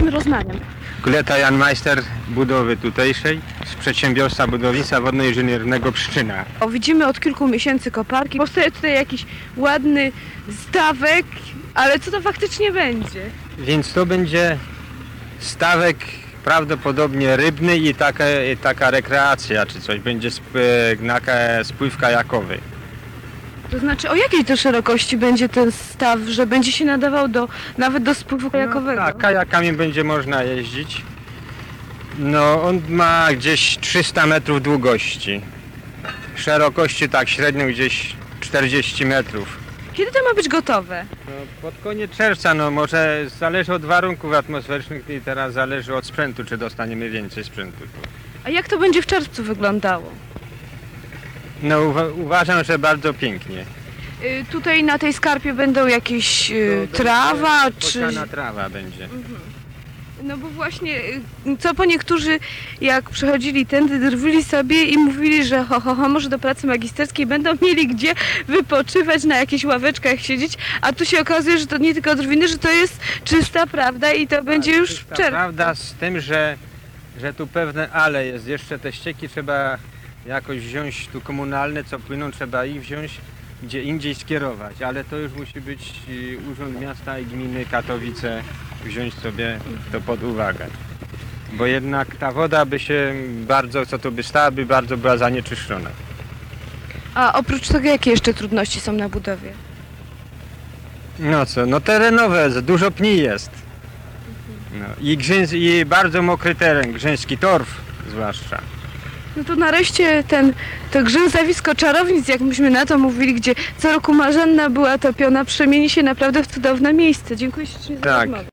jesteśmy Roznaniem. Kuleta Jan Majster budowy tutejszej z przedsiębiorstwa budownictwa wodno-inżyniernego Pszczyna. O, widzimy od kilku miesięcy koparki. Powstaje tutaj jakiś ładny stawek, ale co to faktycznie będzie? Więc to będzie stawek prawdopodobnie rybny i taka rekreacja czy coś. Będzie spływ kajakowy. To znaczy, o jakiej to szerokości będzie ten staw, że będzie się nadawał nawet do spływu kajakowego? Tak, kajakami będzie można jeździć. No on ma gdzieś 300 metrów długości. Szerokości tak średnio gdzieś 40 metrów. Kiedy to ma być gotowe? No, pod koniec czerwca, no może zależy od warunków atmosferycznych i teraz zależy od sprzętu, czy dostaniemy więcej sprzętu. A jak to będzie w czerwcu wyglądało? No uważam, że bardzo pięknie. Tutaj na tej skarpie będą jakieś trawa, czy... Posiana trawa będzie. No bo właśnie, co po niektórzy jak przechodzili tędy, drwili sobie i mówili, że może do pracy magisterskiej będą mieli gdzie wypoczywać, na jakichś ławeczkach siedzieć, a tu się okazuje, że to nie tylko drwiny, że to jest czysta prawda i to będzie już w czerwcu. Prawda z tym, że tu pewne ale jest, jeszcze te ścieki trzeba jakoś wziąć tu komunalne, co płyną, trzeba ich wziąć, gdzie indziej skierować, ale to już musi być Urząd Miasta i Gminy Katowice wziąć sobie to pod uwagę. Bo jednak ta woda by się bardzo, co tu by stała, by bardzo była zanieczyszczona. A oprócz tego jakie jeszcze trudności są na budowie? No co, no terenowe, dużo pni jest. No, i bardzo mokry teren, Grzyński Torf zwłaszcza. No to nareszcie to grzęzawisko czarownic, jak myśmy na to mówili, gdzie co roku Marzanna była topiona, przemieni się naprawdę w cudowne miejsce. Dziękuję ślicznie za rozmowę.